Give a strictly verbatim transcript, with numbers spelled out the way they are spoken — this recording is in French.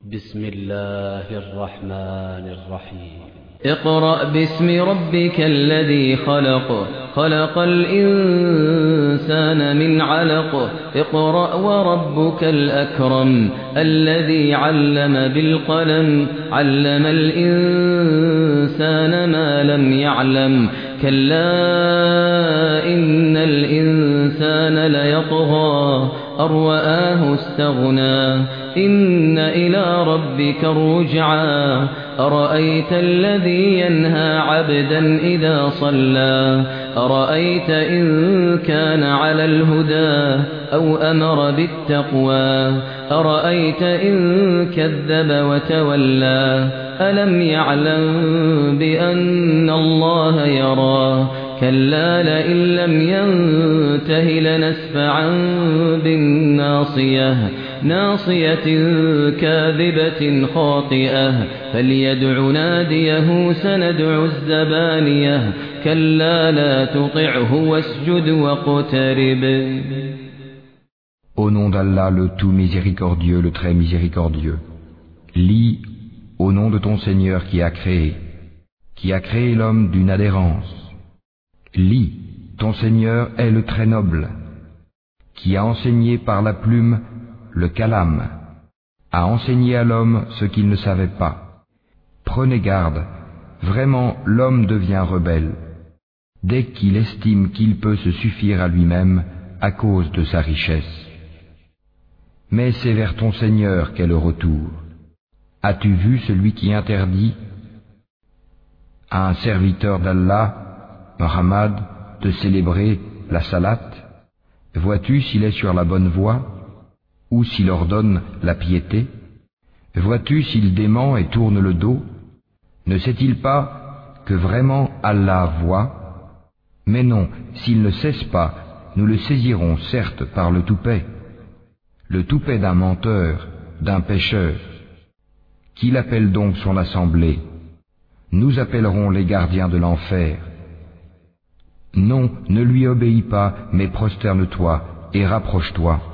بسم الله الرحمن الرحيم اقرأ باسم ربك الذي خلق خلق الإنسان من علق اقرأ وربك الأكرم الذي علم بالقلم علم الإنسان ما لم يعلم كلا إن الإنسان ليطغى أن رآه استغنى إن إلى ربك الرجعى أرأيت الذي ينهى عبدا إذا صلى أرأيت إن كان على الهدى أو أمر بالتقوى أرأيت إن كذب وتولى ألم يعلم بأن الله يرى كلا لئن لم ينته لنسفعا بالناصية ناصية كاذبة خاطئة فليدع ناديه سندع الزبانية كلا لا تطعه واسجد واقترب. Au nom d'Allah, le tout miséricordieux, le très miséricordieux. Lis au nom de ton Seigneur qui a créé, qui a créé l'homme d'une adhérence. Lis, ton Seigneur est le très noble, qui a enseigné par la plume le kalam, a enseigné à l'homme ce qu'il ne savait pas. Prenez garde, vraiment l'homme devient rebelle, dès qu'il estime qu'il peut se suffire à lui-même à cause de sa richesse. Mais c'est vers ton Seigneur qu'est le retour. As-tu vu celui qui interdit à un serviteur d'Allah, Muhammad, de célébrer la salat? Vois-tu s'il est sur la bonne voie, ou s'il ordonne la piété? Vois-tu s'il dément et tourne le dos? Ne sait-il pas que vraiment Allah voit? Mais non, s'il ne cesse pas, nous le saisirons certes par le toupet, le toupet d'un menteur, d'un pécheur. Qu'il appelle donc son assemblée? Nous appellerons les gardiens de l'enfer. Non, ne lui obéis pas, mais prosterne-toi et rapproche-toi.